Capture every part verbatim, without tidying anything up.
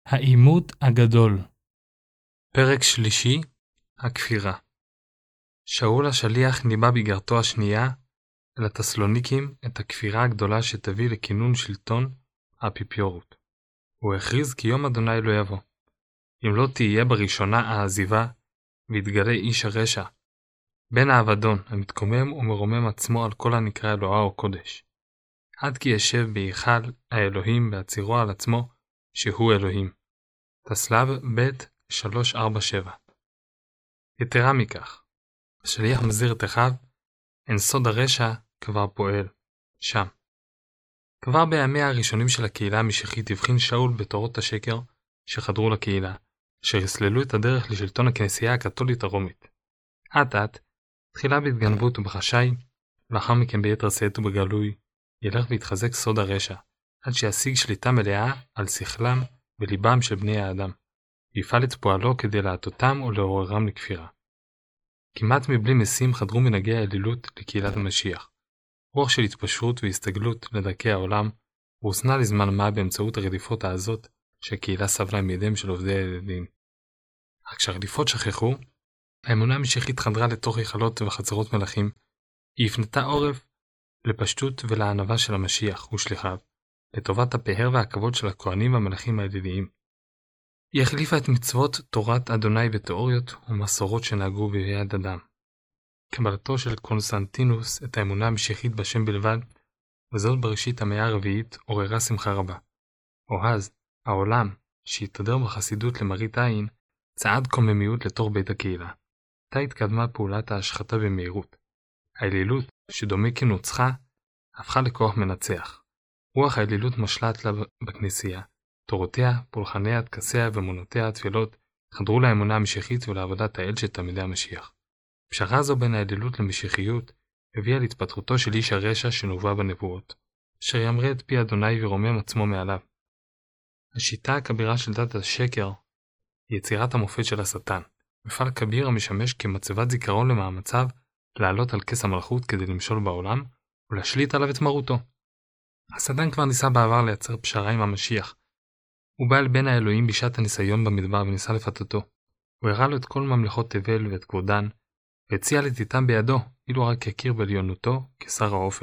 העימות הגדול. פרק שלישי, הכפירה. שאול השליח ניבא באיגרתו השנייה אל התסלוניקים את הכפירה הגדולה שתביא לכינון שלטון האפיפיורות. הוא הכריז כי יום אדוני לא יבוא. אם לא תהיה בראשונה העזיבה ויתגלה איש הרשע, בן האבדון המתקומם ומרומם עצמו על כל הנקרא אלוהה או קודש. עד כי ישב בהיכל האלוהים בהצירו על עצמו שהוא אלוהים. תסלב ב' שלוש ארבע שבע. יתרה מכך, השליח מזהיר את אחיו, אין סוד הרשע כבר פועל, שם. כבר בימיה הראשונים של הקהילה המשיחית הבחין שאול בתורות השקר שחדרו לקהילה, אשר הסללו את הדרך לשלטון הכנסייה הקתולית הרומית. עט עט, תחילה בהתגנבות ובחשאי, לאחר מכן ביתר שאת ובגלוי, ילך והתחזק סוד הרשע, עד שישיג שליטה מלאה על שכלם וליבם של בני האדם, ויפעל את פועלו כדי להטותם ולעוררם לכפירה. כמעט מבלי משים חדרו מנהגי האלילות לקהילת המשיח, רוח של התפשרות והסתגלות לדרכי העולם, והוסנה לזמן מה באמצעות הרדיפות העזות שהקהילה סבלה מידיהם של עובדי הילדים. רק כשהרדיפות שכחו, האמונה המשיחית חדרה לתוך היכלות וחצרות מלכים, היא הפנתה עורף לפשטות ולענווה של המשיח ושליחיו, לטובת הפאר והכבוד של הכהנים והמלכים האליליים. היא החליפה את מצוות תורת אדוני ותיאוריות ומסורות שנהגו ביד אדם. קבלתו של קונסטנטינוס את האמונה המשיחית בשם בלבד, וזאת בראשית המאה הרביעית, עוררה שמחה רבה. או אז, העולם, שהתהדר בחסידות למראית עין, צעד קוממיות לתוך בית הקהילה. עתה התקדמה פעולת ההשחתה במהירות. האלילות, שדומה כנוצחה, הפכה לכוח מנצח. רוח האלילות משלט לה בכנסייה. תורותיה, פולחניה, טקסיה ומונותיה התפילות חדרו לאמונה המשיחית ולעבודת האל של תלמידי המשיח. פשרה זו בין האלילות למשיחיות הביאה להתפתחותו של איש הרשע שנובע בנבואות, אשר ימרה את פי אדוני ורומם עצמו מעליו. השיטה הכבירה של דת השקר היא יצירת המופת של השטן, מפעל כביר המשמש כמצבת זיכרון למאמציו לעלות על כס המלכות כדי למשול בעולם ולהשליט עליו את מרותו. השטן כבר ניסה בעבר לייצר פשרה עם המשיח. הוא בא אל בן האלוהים בשעת הניסיון במדבר וניסה לפתותו. הוא הראה לו את כל ממלכות תבל ואת כבודן, והציע לתיתם בידו, אילו רק יכיר בעליונותו כשר האופל.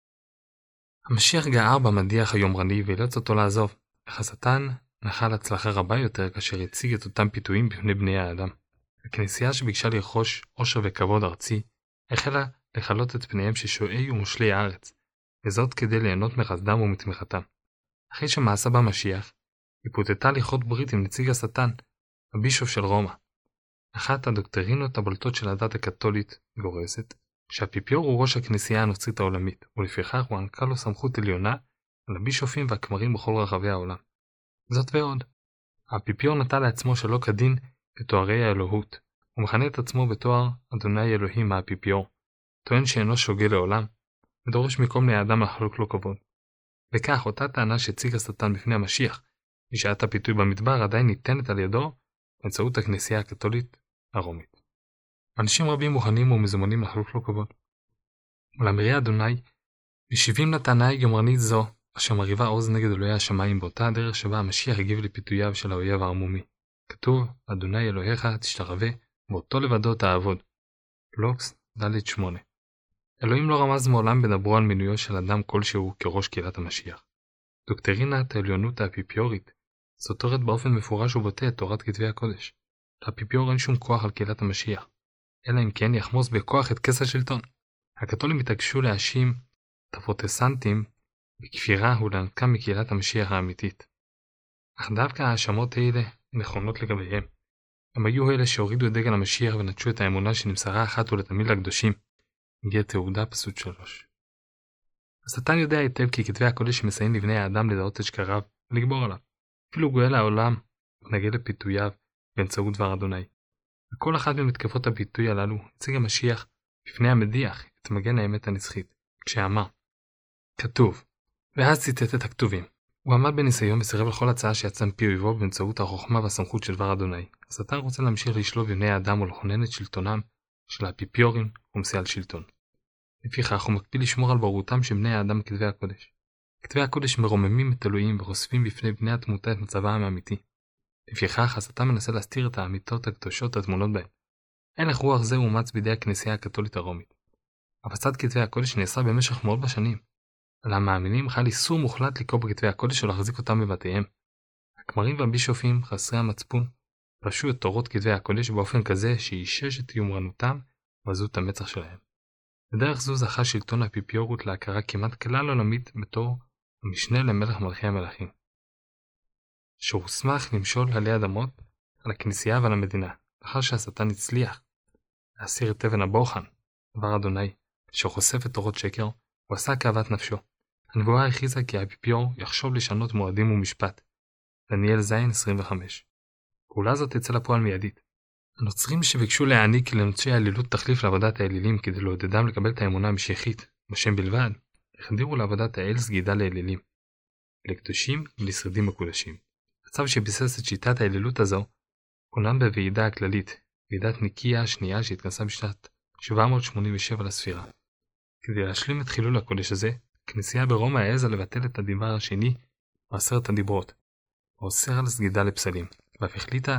המשיח גער במדיח היומרני ואילץ אותו לעזוב, אך השטן נחל הצלחה רבה יותר כאשר הציג את אותם פיתויים בפני בני האדם. הכנסייה שביקשה לרכוש עושר וכבוד ארצי, החלה לחלות את פניהם של שועי ומושלי הארץ, וזאת כדי ליהנות מחסדם ומתמיכתם. אחרי שמעשה במשיח, היא פותתה לכרות ברית עם נציג השטן, הבישוף של רומא. אחת הדוקטרינות הבולטות של הדת הקתולית גורסת, שהאפיפיור הוא ראש הכנסייה הנוצרית העולמית, ולפיכך הוא הענקה לו סמכות עליונה על הבישופים והכמרים בכל רחבי העולם. זאת ועוד, האפיפיור נטל לעצמו שלא כדין את תוארי האלוהות, הוא מכנה את עצמו בתואר אדוני אלוהים האפיפיור, טוען שאינו שוגה לעולם, ודורש מכל בני האדם לחלוק לו כבוד. וכך אותה טענה שהציג השטן בפני המשיח, בשעת הפיתוי במדבר עדיין ניתנת על ידו באמצעות הכנסייה הקתולית הרומית. אנשים רבים מוכנים ומזומנים לחלוק לו כבוד. ולמראה אדוני, משיבים לטענה היומרנית זו, אשר מריבה עוז נגד אלוהי השמיים באותה הדרך שבה המשיח הגיב לפיתוייו של האויב הערמומי. כתוב, אדוני אלוהיך תשתחווה, ואותו לבדו תעבוד. לוקס ד' שמונה. אלוהים לא רמז מעולם בדברו על מינויו של אדם כלשהו כראש קהילת המשיח. דוקטרינת העליונות האפיפיורית סותרת באופן מפורש ובוטה את תורת כתבי הקודש. לאפיפיור אין שום כוח על קהילת המשיח, אלא אם כן יחמוס בכוח את כס השלטון. הקתולים התעקשו להאשים את הפרוטסטנטים בכפירה ולנתקם מקהילת המשיח האמיתית. אך דווקא ההאשמות האלה נכונות לגביהם. הם היו אלה שהורידו את דגל המשיח ונטשו את האמונה שנמסרה אחת ולתמיד לקדושים. הגיע תעודה פסוק שלוש. השטן יודע היטב כי כתבי הקודש מסייעים לבני האדם לדעות את שקריו ולגבור עליו. אפילו גואל העולם מתנגד לפיתוייו באמצעות דבר אדוני. וכל אחת ממתקפות הפיתוי הללו הציג המשיח בפני המדיח את מגן האמת הנצחית, כשאמר, כתוב, ואז ציטט את הכתובים. הוא עמד בניסיון וסירב לכל הצעה שיצא מפי אויבו באמצעות החוכמה והסמכות של דבר אדוני. השטן רוצה להמשיך לשלוט בבני האדם ולכונן את שלטונם של האפיפיורים ומסיע על שלטון. לפיכך הוא מקפיד לשמור על ברותם של בני האדם בכתבי הקודש. כתבי הקודש מרוממים את אלוהים וחושפים בפני בני התמותה את מצבם האמיתי. לפיכך, השטן מנסה להסתיר את האמיתות הקדושות הטמונות בהן. הלך רוח זה אומץ בידי הכנסייה הקתולית הרומית. הפצת כתבי הקודש נעשה במשך מאות בשנים. על המאמינים חל איסור מוחלט לקרוא בכתבי הקודש ולהחזיק אותם בבתיהם. הכמרים והבישופים, חסרי המצפון, פרשו את תורות כתבי הקודש באופן כזה שאישש את יומרנותם ועזות המצח שלהם. בדרך זו זכה שלטון האפיפיורות להכרה כמעט כלל עולמית בתור המשנה למלך מלכי המלכים, שהוסמך למשול עלי אדמות על הכנסייה ועל המדינה, לאחר שהשטן הצליח להסיר את אבן הבוחן, דבר אדוני, שחושף את תורות שקר, הוא עשה כאוות נפשו. הנבואה הכריזה כי האפיפיור יחשוב לשנות מועדים ומשפט. דניאל זין עשרים וחמש. פעולה זאת תצא לפועל מיידית. הנוצרים שביקשו להעניק לנוצרי האלילות תחליף לעבודת האלילים כדי לעודדם לקבל את האמונה המשיחית, בשם בלבד, החדירו לעבודת האל סגידה לאלילים, לקדושים ולשרידים מקודשים. הצו שביסס את שיטת האלילות הזו, כונן בוועידה הכללית, ועידת ניקיה השנייה שהתכנסה בשנת שבע מאות שמונים ושבע לספירה. כדי להשלים את חילול הקודש הזה, הכנסייה ברומא העזה לבטל את הדיבר השני מעשרת הדיברות, האוסר על סגידה לפסלים, ואף החליטה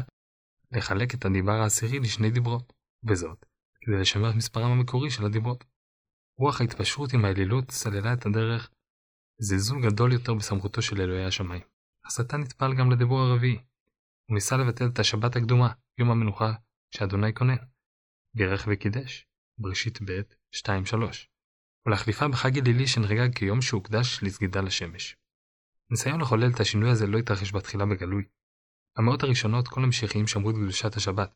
לחלק את הדיבר העשירי לשני דיברות, וזאת, כדי לשמר את מספרם המקורי של הדיברות. רוח ההתפשרות עם האלילות סללה את הדרך זלזול גדול יותר בסמכותו של אלוהי השמיים. השטן נטפל גם לדיבור הרביעי. הוא ניסה לבטל את השבת הקדומה, יום המנוחה שאדוני כונן, בירך וקידש, בראשית ב' שתיים שלוש, ולהחליפה בחג אלילי שנחגג כיום שהוקדש לסגידה לשמש. ניסיון לחולל את השינוי הזה לא התרחש בתחילה בגלוי. במאות הראשונות כל המשיחיים שמרו את קדושת השבת.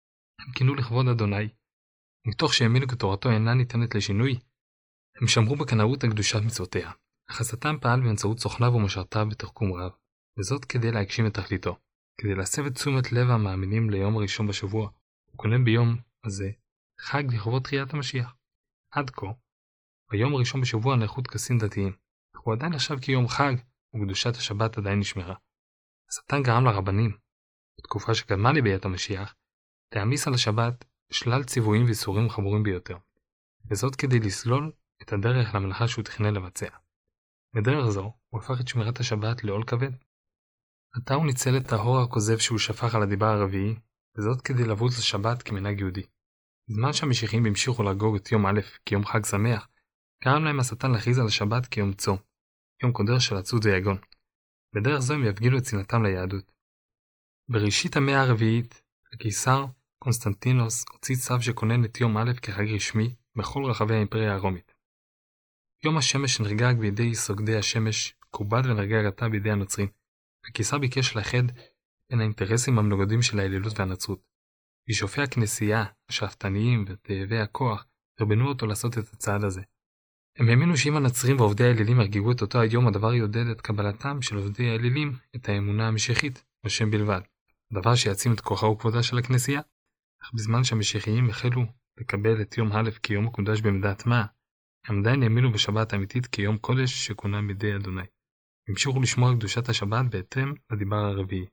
הם כינו לכבוד אדוני, מתוך שהאמינו כי תורתו אינה ניתנת לשינוי, הם שמרו בקנאות על קדושת מצוותיה. אך השטן פעל באמצעות סוכניו ומשרתיו בתחכום רב, וזאת כדי להגשים את תכליתו. כדי להסב את תשומת לב המאמינים ליום הראשון בשבוע, הוא כונן ביום הזה חג לכבוד תחיית המשיח. עד כה, ביום הראשון בשבוע נערכו טקסים דתיים, אך הוא עדיין נחשב כיום חג, וקדושת השבת עדיין נשמרה. השטן גרם לרבנים, בתקופה שקדמה לביאת המשיח, להעמיס על השבת שלל ציוויים ואיסורים חמורים ביותר, וזאת כדי לסלול את הדרך למלאכה שהוא תכנן לבצע. בדרך זו, הוא הפך את שמירת השבת לעול כבד. עתה הוא ניצל את האור הכוזב שהוא שפך על הדיבר הרביעי, וזאת כדי לבוז לשבת כמנהג יהודי. בזמן שהמשיחיים המשיכו לחגוג את יום א' כיום חג שמח, גרם להם השטן להכריז על השבת כיום צום, יום קודש של עצות ויגון. בדרך זו הם יפגילו את צנעתם ליהדות. בראשית המאה הרביעית, הקיסר קונסטנטינוס הוציא צו שכונן את יום א' כחג רשמי בכל רחבי האימפריה הרומית. יום השמש שנחגג בידי סוגדי השמש, כובד ונחגג עתה בידי הנוצרים. הקיסר ביקש לאחד בין האינטרסים המנוגדים של האלילות והנצרות. בישופי הכנסייה, השאפתניים ותאבי הכוח, הרבנו אותו לעשות את הצעד הזה. הם האמינו שאם הנוצרים ועובדי האלילים יחגגו את אותו היום, הדבר יעודד את קבלתם של עובדי האלילים את האמונה המשיחית, בשם בלבד, דבר שיעצים את כוחה וכבודה של הכנסייה. אך בזמן שהמשיחיים החלו לקבל את יום א' כיום מקודש במידת מה, הם עדיין האמינו בשבת האמיתית כיום קודש שכונן בידי אדוני. המשיכו לשמור על קדושת השבת בהתאם לדיבר הרביעי.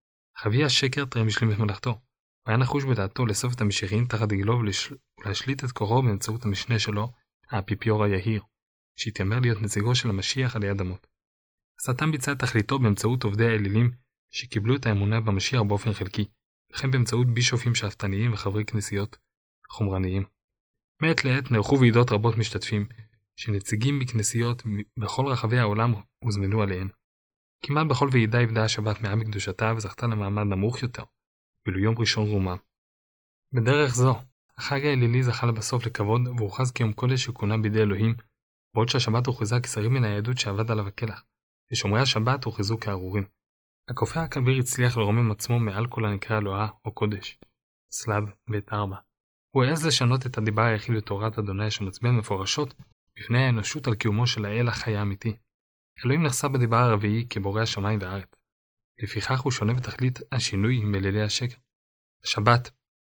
חבי השקר טרם השלים את מלאכתו. הוא היה נחוש בדעתו לאסוף את המשיחיים תחת דגלו ולהשליט את כוחו באמצעות המשנה שלו, האפיפיור היהיר, שהתיימר להיות נציגו של המשיח עלי אדמות. השטן ביצע את תכליתו באמצעות עובדי האלילים שקיבלו את האמונה במשיח באופן חלקי, וכן באמצעות בישופים שאפתניים וחברי כנסיות חומרניים. מעת לעת נערכו ועידות רבות משתתפים, שנציגים מכנסיות בכל רחבי העולם הוזמנו עליהן. כמעט בכל ועידה הבדה השבת מעט מקדושתה וזכתה למעמד נמוך יותר, ואילו יום ראשון רומם. בדרך זו, החג האלילי זכה לבסוף לכבוד והוכרז כיום קודש שכונה בידי אלוהים, בעוד שהשבת הוכרזה כשרים מן היהדות שעבד עליו הכלח, ושומרי השבת הוכרזו כארורים. הכופר הכביר הצליח לרומם עצמו מעל כל הנקרא אלוהה או קודש, סלב בית ארבע. הוא העז לשנות את הדיבר היחיד בתורת אדוני שמצביע מפורשות בפני האנושות על קיומו של האל החי האמיתי. אלוהים נחשף בדיבר הרביעי כבורא השמיים והארץ. לפיכך הוא שונה בתכלית השינוי מלילי השקר. השבת,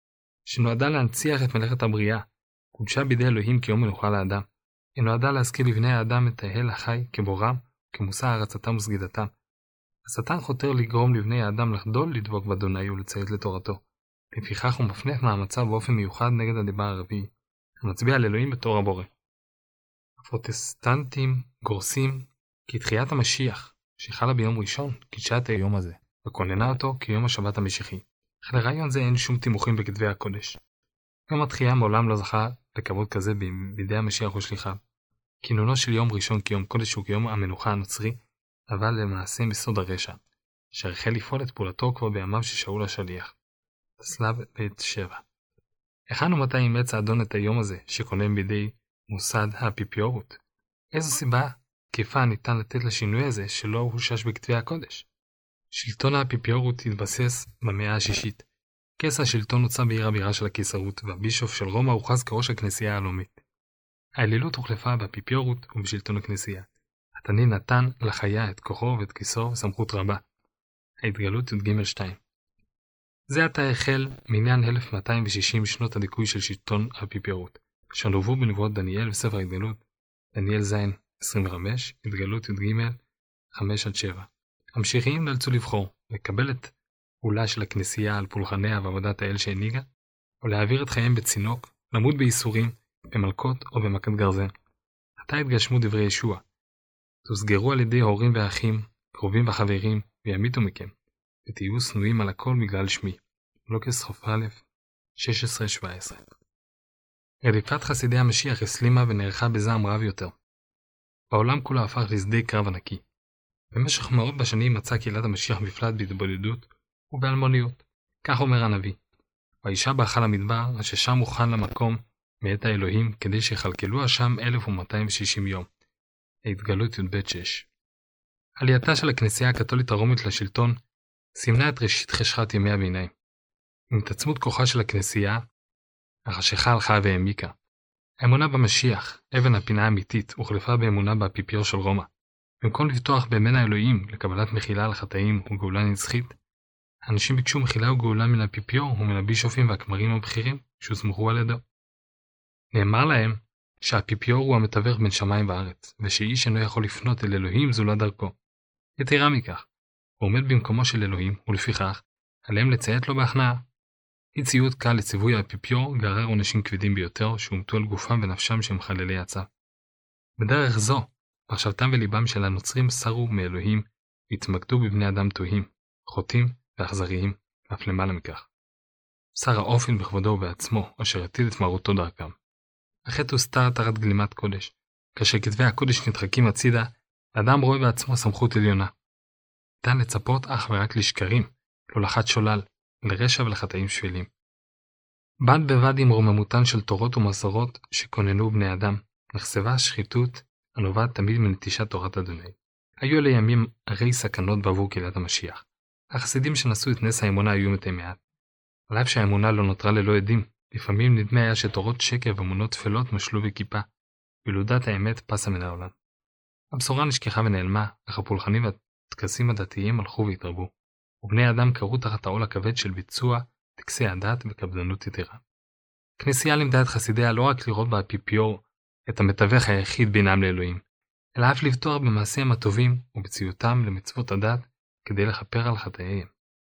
שנועדה להנציח את מלאכת הבריאה, קודשה בידי אלוהים כיום מנוחה לאדם. היא נועדה להזכיר לבני האדם את האל החי כבורם, כמושא הרצתם וסגידתם. השטן חותר לגרום לבני האדם לחדול לדבוק באדוני ולציית לתורתו. לפיכך הוא מפנה את מאמציו באופן מיוחד נגד הדיבר הרביעי, המצביע על אלוהים בתור הבורא. הפרוטסטנטים גורסים כי תחיית המשיח, שחלה ביום ראשון, קידשה את היום הזה. וכוננה אותו כיום השבת המשיחי. אך לרעיון זה אין שום תימוכים בכתבי הקודש. יום התחייה מעולם לא זכה לכבוד כזה בידי המשיח ושליחיו. כינונו של יום ראשון כיום קודש הוא כיום המנוחה הנוצרי, אבל למעשה מסוד הרשע, אשר החל לפעול את פעולתו כבר בימיו של שאול השליח. תסלב בית שבע. היכן ומתי אימץ האדון את היום הזה שכונן בידי מוסד האפיפיורות? איזו סיבה תקפה ניתן לתת לשינוי הזה שלא הושש בכתבי הקודש? שלטון האפיפיורות התבסס במאה השישית. כס השלטון הוצא בעיר הבירה של הקיסרות, והבישוף של רומא הוכרז כראש הכנסייה העלומית. האלילות הוחלפה באפיפיורות ובשלטון הכנסייה. התנין נתן לחיה את כוחו ואת כיסו וסמכות רבה. ההתגלות י"ג שתיים. זה עתה החל מניין אלף מאתיים ושישים שנות הדיכוי של שלטון האפיפיורות, אשר נובעו בנבואות דניאל וספר ההתגלות, דניאל ז' עשרים וחמש, התגלות י"ג חמש עד שבע. המשיחיים נאלצו לבחור, לקבל את פעולה של הכנסייה על פולחניה ועבודת האל שהנהיגה, או להעביר את חייהם בצינוק, למות בייסורים, במלכות או במכת גרזן. עתה התגשמו דברי ישוע. תוסגרו על ידי הורים ואחים, קרובים וחברים, וימיתו מכם, ותהיו שנואים על הכל בגלל שמי. לוקס כ"א שש עשרה שבע עשרה. רדיפת חסידי המשיח הסלימה ונערכה בזעם רב יותר. העולם כולו הפך לשדה קרב ענקי. במשך מאות בשנים מצאה קהילת המשיח מפלט בהתבודדות ובאלמוניות. כך אומר הנביא. והאישה בהיכל המדבר, אשר שם מוכן למקום מאת האלוהים, כדי שיכלכלוה שם אלף ומאתיים ושישים יום. ההתגלות י"ב שש. עלייתה של הכנסייה הקתולית הרומית לשלטון סימנה את ראשית חשכת ימי הביניים. עם התעצמות כוחה של הכנסייה, החשיכה הלכה והעמיקה. האמונה במשיח, אבן הפינה האמיתית, הוחלפה באמונה באפיפיור של רומא. במקום לבטוח באמון האלוהים לקבלת מחילה על חטאים וגאולה נצחית, האנשים ביקשו מחילה וגאולה מן האפיפיור ומן הבישופים והכמרים הבכירים שהוסמכו על ידו. נאמר להם שהאפיפיור הוא המתווך בין שמיים וארץ, ושאיש אינו יכול לפנות אל אלוהים זולת דרכו. יתרה מכך, הוא עומד במקומו של אלוהים, ולפיכך, עליהם לציית לו בהכנעה. אי ציות קל לציווי האפיפיור גרר עונשים כבדים ביותר שהומתו על גופם ונפשם שהם חללי הצו. בדרך זו, מחשבתם וליבם של הנוצרים סרו מאלוהים והתמקדו בבני אדם תוהים, חוטאים ואכזריים, ואף למעלה מכך. שר האופן בכבודו ובעצמו, אשר עתיד את מרותו דרכם. החטא הוסתר תחת גלימת קודש, כאשר כתבי הקודש נדחקים הצידה, האדם רואה בעצמו סמכות עליונה. ניתן לצפות אך ורק לשקרים, להולכת שולל, לרשע ולחטאים שפלים. בד בבד עם רוממותן של תורות ומסורות שכוננו בני אדם, נחשבה השחיתות הנובעת תמיד מנטישת תורת אדוני. היו אלה ימים הרי סכנות בעבור קהילת המשיח. החסידים שנשאו את נס האמונה היו מתי מעט. על אף שהאמונה לא נותרה ללא עדים, לפעמים נדמה היה שתורות שקר ואמונות תפלות משלו בכיפה, וילודת האמת פסה מן העולם. הבשורה נשכחה ונעלמה, אך הפולחנים והטקסים הדתיים הלכו והתרבו, ובני האדם קראו תחת העול הכבד של ביצוע טקסי הדת וקפדנות יתרה. כנסייה לימדה את חסידיה לא רק לראות באפיפיור את המתווך היחיד בינם לאלוהים, אלא אף לבטוח במעשיהם הטובים ובציותם למצוות הדת כדי לכפר על חטאיהם.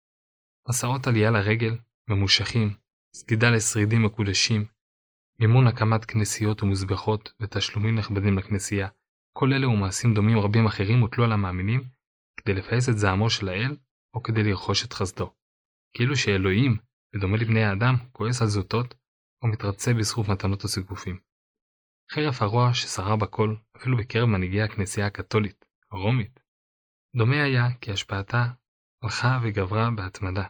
מסעות עלייה לרגל, ממושכים, סגידה לשרידים מקודשים, מימון הקמת כנסיות ומזבחות ותשלומים נכבדים לכנסייה, כל אלה ומעשים דומים רבים אחרים הוטלו על המאמינים כדי לפעס את זעמו של האל או כדי לרכוש את חסדו. כאילו שאלוהים, בדומה לבני האדם, כועס על זוטות או מתרצה בזכות מתנות וסיגופים. חרף הרוע ששרה בכל, אפילו בקרב מנהיגי הכנסייה הקתולית, הרומית, דומה היה כי השפעתה הלכה וגברה בהתמדה.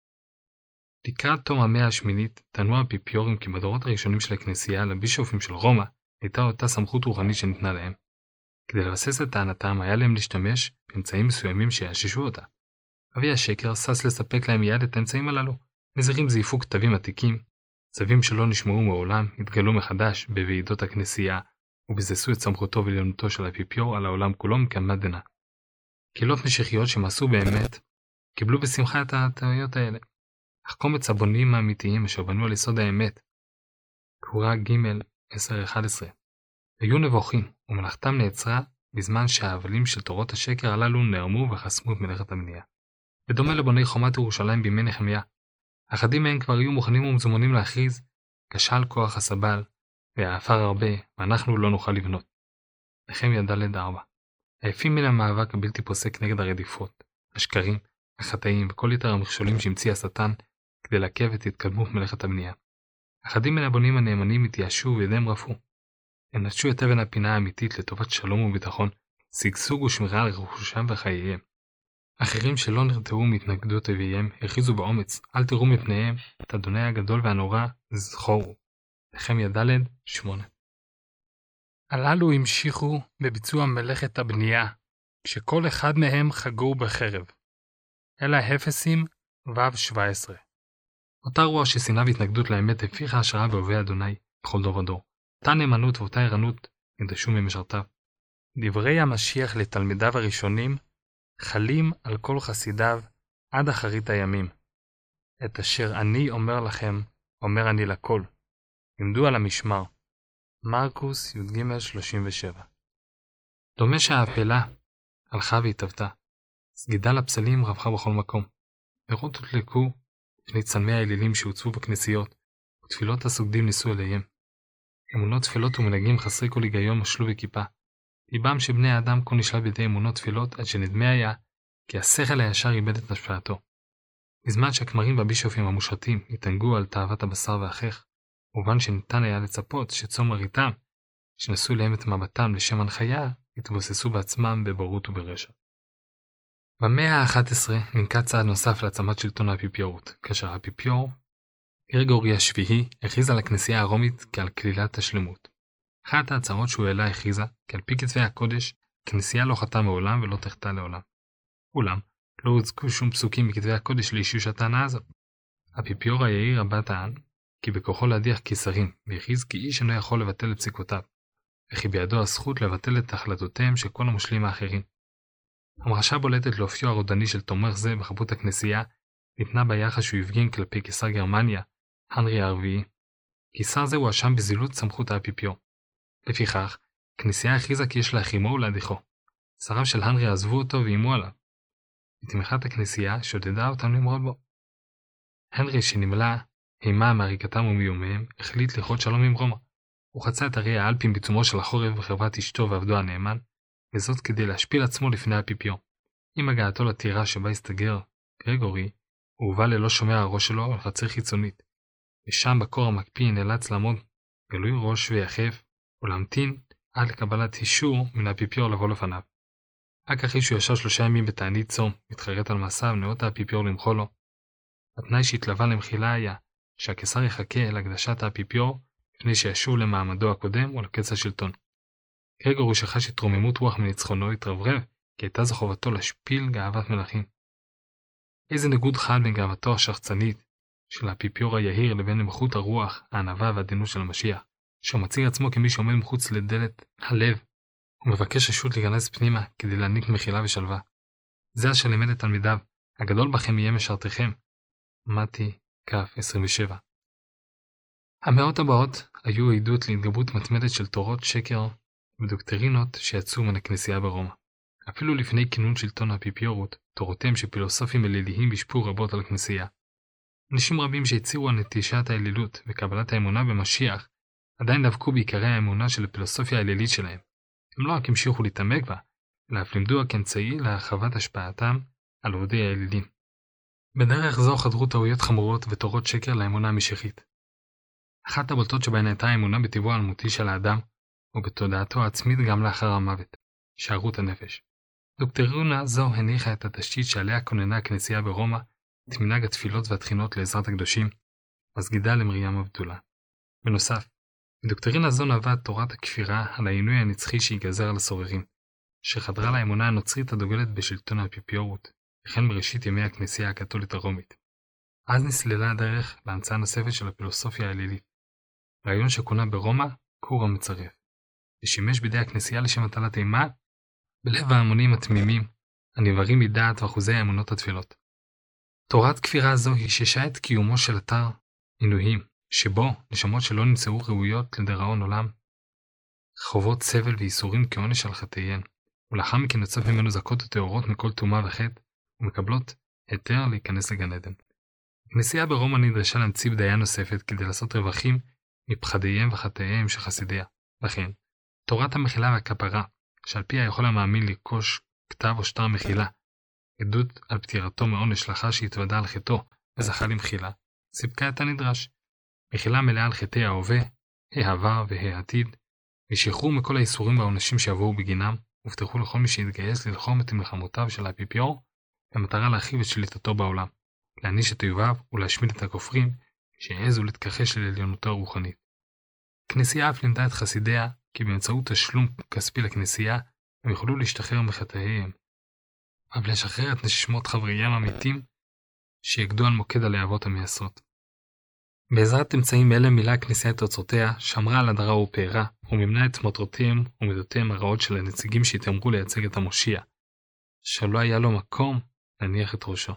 לקראת תום המאה השמינית טענו האפיפיורים כי בדורות הראשונים של הכנסייה לבישופים של רומא הייתה אותה סמכות רוחנית שניתנה להם. כדי לבסס את טענתם היה להם להשתמש באמצעים מסוימים שיאששו אותה. אבי השקר שש לספק להם מיד את האמצעים הללו. נזירים זייפו כתבים עתיקים, צווים שלא נשמעו מעולם התגלו מחדש בוועידות הכנסייה ובזסו את סמכותו ועליונותו של האפיפיור על העולם כולו מקדמת דנא. קהילות משיחיות שמעשו באמת קיבלו בשמחה את הטעויות האלה. אך קומץ הבונים האמיתיים אשר בנו על יסוד האמת, קבורה ג' עשר אחת עשרה, היו נבוכים ומלאכתם נעצרה בזמן שההבלים של תורות השקר הללו נערמו וחסמו את מלאכת הבנייה. בדומה לבוני חומת ירושלים בימי נחמיה, אחדים מהם כבר היו מוכנים ומזומנים להכריז, כשל כוח הסבל, והעפר הרבה, ואנחנו לא נוכל לבנות. נחמיה ד' ארבע. עייפים מן המאבק הבלתי פוסק נגד הרדיפות, השקרים, החטאים וכל יתר המכשולים שהמציא השטן כדי לעכב את התקדמות מלאכת הבנייה. אחדים מן הבונים הנאמנים התייאשו וידיהם רפו. הם נטשו את אבן הפינה האמיתית לטובת שלום וביטחון, שגשוג ושמירה על רכושם וחייהם. אחרים שלא נרתעו מהתנגדות אביהם, הכריזו באומץ, אל תראו מפניהם את אדוני הגדול והנורא, זכורו. נחמיה ד' שמונה. הללו המשיכו בביצוע מלאכת הבנייה, כשכל אחד מהם חגור בחרב. אלה הפסים ו' שבע עשרה. אותה רוח ששנאה והתנגדות לאמת הפיחה השראה באוהבי אדוני בכל דור ודור. אותה נאמנות ואותה ערנות נדרשו ממשרתיו. דברי המשיח לתלמידיו הראשונים חלים על כל חסידיו עד אחרית הימים. את אשר אני אומר לכם, אומר אני לכל. עמדו על המשמר. מרקוס י"ג שלושים ושבע. דומה שהאפלה הלכה והתהוותה. סגידה לפסלים רווחה בכל מקום. נרות הודלקו לפני צלמי האלילים שהוצבו בכנסיות, ותפילות הסוגדים ניסו אליהם. אמונות תפילות ומנהגים חסרי כל היגיון מושלו בכיפה. ליבם של בני האדם כה נשלט בידי אמונות תפילות עד שנדמה היה כי השכל הישר איבד את השפעתו. בזמן שהכמרים והבישופים המושרתים התענגו על תאוות הבשר והחך, מובן שניתן היה לצפות שצום מריתם, שנשאו להם את מבטם לשם הנחיה, התבוססו בעצמם בבורות וברשע. במאה ה-אחת עשרה ננקט צעד נוסף להעצמת שלטון האפיפיורות, כאשר האפיפיור, גרגורי השביעי, הכריז על הכנסייה הרומית כעל כלילת השלמות. אחת ההצהרות שהוא העלה הכריזה, כי על פי כתבי הקודש, הכנסייה לא חטאה מעולם ולא תחטא לעולם. אולם, לא הוצגו שום פסוקים מכתבי הקודש לאישוש הטענה הזאת. האפיפיור היאיר הבא טען, כי בכוחו להדיח קיסרים, והכריז כי איש אינו יכול לבטל את פסיקותיו, וכי בידו הזכות לבטל את החלטותיהם של כל המושלים האחרים. המרשה בולטת לאופיו הרודני של תומך זה בחפות הכנסייה, ניתנה ביחס שהוא הפגין כלפי קיסר גרמניה, הנרי הרביעי. קיסר זה הואשם בזילות סמכות האפיפיור. לפיכך, הכנסייה הכריזה כי יש להחרימו ולהדיחו. שריו של הנרי עזבו אותו ואיימו עליו. בתמיכת הכנסייה שודדה אותם למרוד בו. הנרי שנמלא אימה מעריקתם ומאיומיהם, החליט לכרות שלום עם רומא. הוא חצה את הרי האלפים בעיצומו של החורף בחברת אשתו ועבדו הנאמן, וזאת כדי להשפיל עצמו לפני האפיפיור. עם הגעתו לטירה שבה הסתגר גרגורי, הוא הובא ללא שומע הראש שלו על חצר חיצונית, ושם בקור המקפיא נאלץ לעמוד גלוי ראש ויחף, ולהמתין עד לקבלת אישור מן האפיפיור לבוא לפניו. רק אחרי שהוא ישב שלושה ימים בתענית צום, מתחרט על מעשיו, נאות האפיפיור למחול לו. התנאי שהתלווה למחילה היה שהקיסר יחכה להקדשת האפיפיור לפני שישוב למעמדו הקודם ולקץ השלטון. גרגורי שחש התרוממות רוח מניצחונו התרברב, כי הייתה זו חובתו להשפיל גאוות מלכים. איזה ניגוד חל בין גאוותו השחצנית של האפיפיור היהיר לבין נמכות הרוח, הענווה והעדינות של המשיח, שהוא מציג עצמו כמי שעומד מחוץ לדלת הלב, ומבקש רשות להיכנס פנימה כדי להעניק מחילה ושלווה. זה אשר לימד את תלמידיו, הגדול בכם יהיה משרתכם. מתי כ' עשרים ושבע. המאות הבאות היו עדות להתגברות מתמדת של תורות שקר ודוקטרינות שיצאו מן הכנסייה ברומא. אפילו לפני כינון שלטון האפיפיורות, תורותיהם של פילוסופים אליליים השפיעו רבות על הכנסייה. אנשים רבים שהציעו על נטישת האלילות וקבלת האמונה במשיח, עדיין דבקו בעיקרי האמונה של הפילוסופיה האלילית שלהם. הם לא רק המשיכו להתעמק בה, אלא אף לימדוה כאמצעי להרחבת השפעתם על עובדי האלילים. בדרך זו חדרו טעויות חמורות ותורות שקר לאמונה המשיחית. אחת הבולטות שבהן הייתה האמונה בטבעו האלמותי של האדם, ובתודעתו העצמית גם לאחר המוות, שערות הנפש. דוקטרינה זו הניחה את התשתית שעליה כוננה הכנסייה ברומא, את מנהג התפילות והתחינות לעזרת הקדושים, מסגידה למרים הבתולה. בנוסף, בדוקטרינה זו נבעה תורת הכפירה על העינוי הנצחי שיגזר על הסוררים, שחדרה לאמונה הנוצרית הדוגלת בשלטון האפיפיורות, וכן בראשית ימי הכנסייה הקתולית הרומית. אז נסללה הדרך להמצאה נוספת של הפילוסופיה האלילית, רעיון שכונה ברומא כור המצרף, ושימש בידי הכנסייה לשם הטלת אימה בלב ההמונים התמימים, הנבערים מדעת ואחוזי האמונות התפילות. תורת כפירה זו היששה את קיומו של אתר עינויים, שבו נשמות שלא נמצאו ראויות לדיראון עולם, חוות סבל וייסורים כעונש על חטאיהן, ולאחר מכן יוצאות ממנו זכות וטהורות מכל טומאה וחטא, ומקבלות היתר להיכנס לגן עדן. הכנסייה ברומא נדרשה להמציא בדיה נוספת כדי לעשות רווחים מפחדיהם וחטאיהם של חסידיה. לכן, תורת המחילה והכפרה, שעל פיה יכול המאמין לרכוש כתב או שטר מחילה, עדות על פטירתו מעונש לאחר שהתוודע על חטאו וזכה למחילה, סיפקה את הנדרש. מחילה מלאה על חטאי ההווה, העבר והעתיד, ושחרור מכל האיסורים והעונשים שיבואו בגינם, הובטחו לכל מי שהתגייס ללחום את מלחמותיו של האפיפיור, במטרה להרחיב את שליטתו בעולם, להעניש את אויביו ולהשמיד את הכופרים שהעזו להתכחש לעליונותו הרוחנית. הכנסייה אף לימדה את חסידיה כי באמצעות תשלום כספי לכנסייה הם יוכלו להשתחרר מחטאיהם, אבל לשחרר את נשמות חבריהם המתים שיגדו על מוקד הלהבות המייסרות. בעזרת אמצעים אלה מילאה הכנסייה את תוצאותיה, שמרה על הדרה ופארה, ומימנה את מטרותיהם ומידותיהם הרעות של הנציגים שהתיימרו לייצג את המושיע, שלא היה לו מקום להניח את ראשו.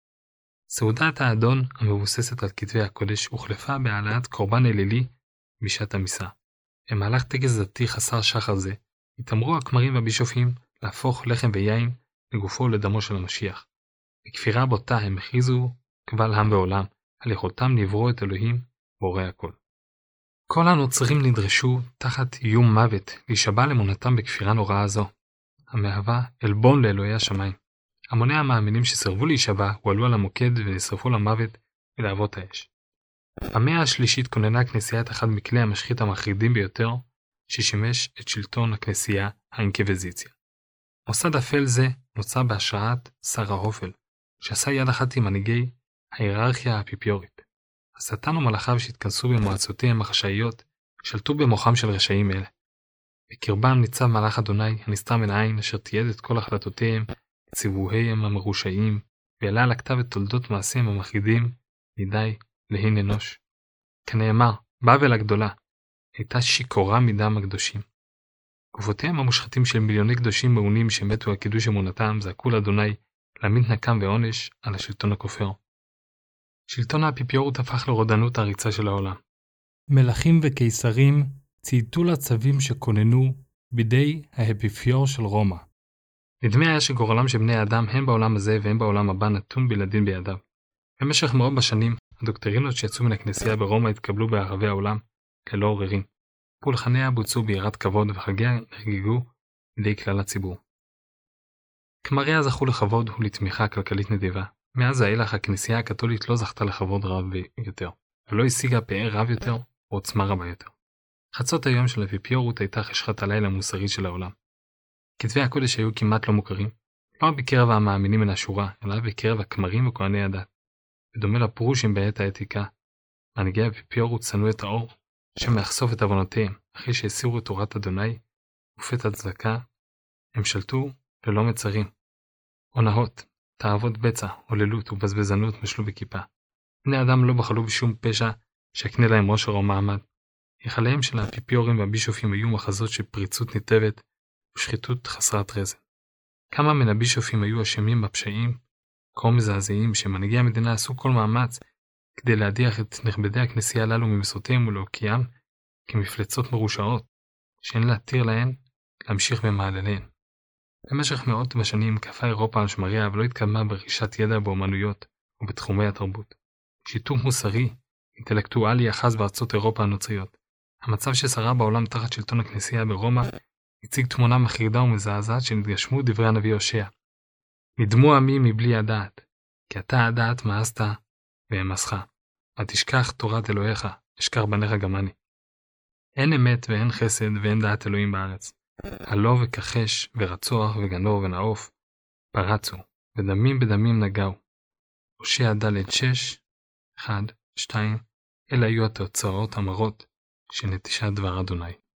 סעודת האדון המבוססת על כתבי הקודש הוחלפה בהעלאת קורבן אלילי בשעת המיסה. במהלך טקס דתי חסר שחר זה, התאמרו הכמרים והבישופים להפוך לחם ויין לגופו ולדמו של המשיח. בכפירה בוטה הם הכריזו קבל עם ועולם על יכולתם לברוא את אלוהים בורא הכל. כל הנוצרים נדרשו תחת איום מוות להישבע לאמונתם בכפירה נוראה זו, המהווה עלבון לאלוהי השמיים. המוני המאמינים שסרבו להישבע הועלו על המוקד ונשרפו למוות ולהבות האש. במאה השלישית כוננה הכנסייה את אחד מכלי המשחית המחרידים ביותר ששימש את שלטון הכנסייה, האינקוויזיציה. מוסד אפל זה נוצר בהשראת שר ההופל, שעשה יד אחת עם מנהיגי ההיררכיה האפיפיורית. השטן ומלאכיו שהתכנסו במועצותיהם החשאיות שלטו במוחם של רשעים אלה. בקרבם ניצב מלאך אדוני הנסתר מן העין אשר תיעד את כל החלטותיהם, ציווייהם המרושעים, והעלה על הכתב את תולדות מעשיהם המחרידים מדי להין אנוש. כנאמר, בבל הגדולה הייתה שיכורה מדם הקדושים. גופותיהם המושחתים של מיליוני קדושים מעונים שמתו על קידוש אמונתם זעקו לאדוני להעמיד נקם ועונש על השלטון הכופר. שלטון האפיפיורות הפך לרודנות העריצה של העולם. מלכים וקיסרים צייתו לצווים שכוננו בידי האפיפיור של רומא. נדמה היה שגורלם של בני האדם הם בעולם הזה והם בעולם הבא נתון בלעדין בידיו. במשך מאות בשנים, הדוקטרינות שיצאו מן הכנסייה ברומא התקבלו ברחבי העולם כלא עוררין. פולחניה בוצעו ביראת כבוד וחגיה נחגגו בידי כלל הציבור. כמריה זכו לכבוד ולתמיכה כלכלית נדיבה. מאז האילך הכנסייה הקתולית לא זכתה לכבוד רב יותר, ולא השיגה פאר רב יותר או עוצמה רבה יותר. חצות היום של האפיפיורות הייתה חשכת הלילה המוסרית של העולם. כתבי הקודש היו כמעט לא מוכרים, לא רק בקרב המאמינים מן השורה, אלא בקרב הכמרים וכהני הדת. בדומה לפרושים בעת העתיקה, מנהיגי האפיפיורות שנאו את האור, שמחשוף את עוונותיהם, אחרי שהסירו את תורת אדוני ופת הצדקה, הם שלטו ללא מצרים. הונאות, תאוות בצע, הוללות ובזבזנות משלו בכיפה. בני אדם לא בחלו בשום פשע שיקנה להם עושר או מעמד. יחליהם של האפיפיורים והבישופים היו מחזות של פריצות ניתבת ושחיתות חסרת רסן. כמה מן הבישופים היו אשמים בפשעים כה מזעזעים שמנהיגי המדינה עשו כל מאמץ כדי להדיח את נכבדי הכנסייה הללו ממשרותיהם ולהוקיעם כמפלצות מרושעות שאין להתיר להן להמשיך במעלליהן. במשך מאות בשנים כפה אירופה על שמריה ולא התקדמה ברכישת ידע באומנויות ובתחומי התרבות. שיתוף מוסרי, אינטלקטואלי אחז בארצות אירופה הנוצריות. המצב ששרה בעולם תחת שלטון הכנסייה ברומא הציג תמונה מחרידה ומזעזעת שנתגשמו דברי הנביא הושע. נדמו עמי מבלי הדעת, כי אתה הדעת מאסת ואמסך. ותשכח תורת אלוהיך, אשכח בניך גם אני. אין אמת ואין חסד ואין דעת אלוהים בארץ. הלא וכחש ורצוח וגנור ונעוף פרצו, ודמים בדמים נגעו. הושע ד' שש, אחד, שתיים, אלה היו התוצאות המרות של נטישת דבר אדוני.